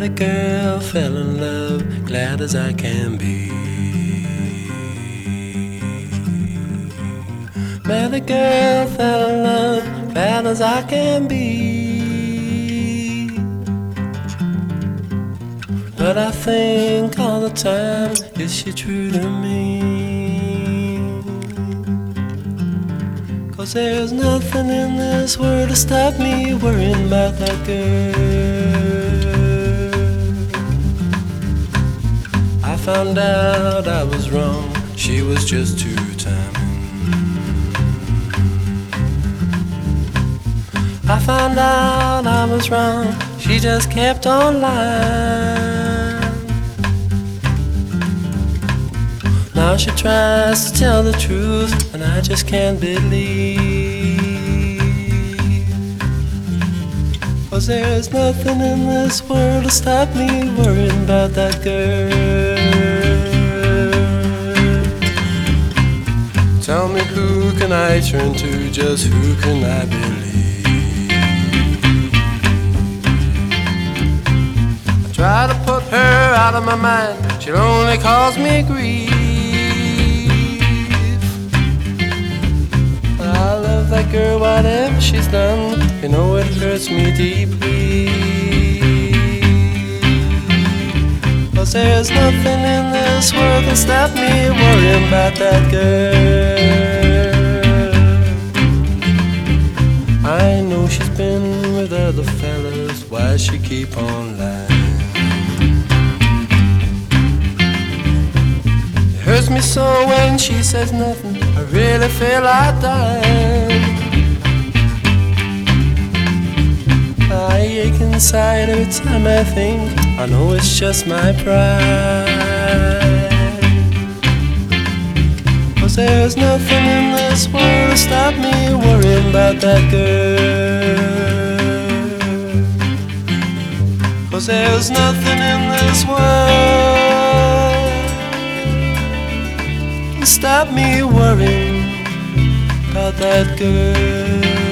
a girl, fell in love, glad as I can be. Met a girl, fell in love, glad as I can be. But I think all the time, is she true to me? 'Cause there's nothing in this world to stop me worrying about that girl. I found out I was wrong, she was just too timing. I found out I was wrong, she just kept on lying. Now she tries to tell the truth, and I just can't believe. 'Cause there's nothing in this world to stop me worrying about that girl. Tell me, who can I turn to, just who can I believe? I try to put her out of my mind, she'll only cause me grief. I love that girl, whatever she's done, you know it hurts me deeply. 'Cause there's nothing in this world can stop me worrying about that girl. I know she's been with other fellas, why she keep on lying? It hurts me so when she says nothing, I really feel like dying. I ache inside every time I think, I know it's just my pride. 'Cause there's nothing in this world to stop me worrying about that girl. 'Cause there's nothing in this world to stop me worrying about that girl.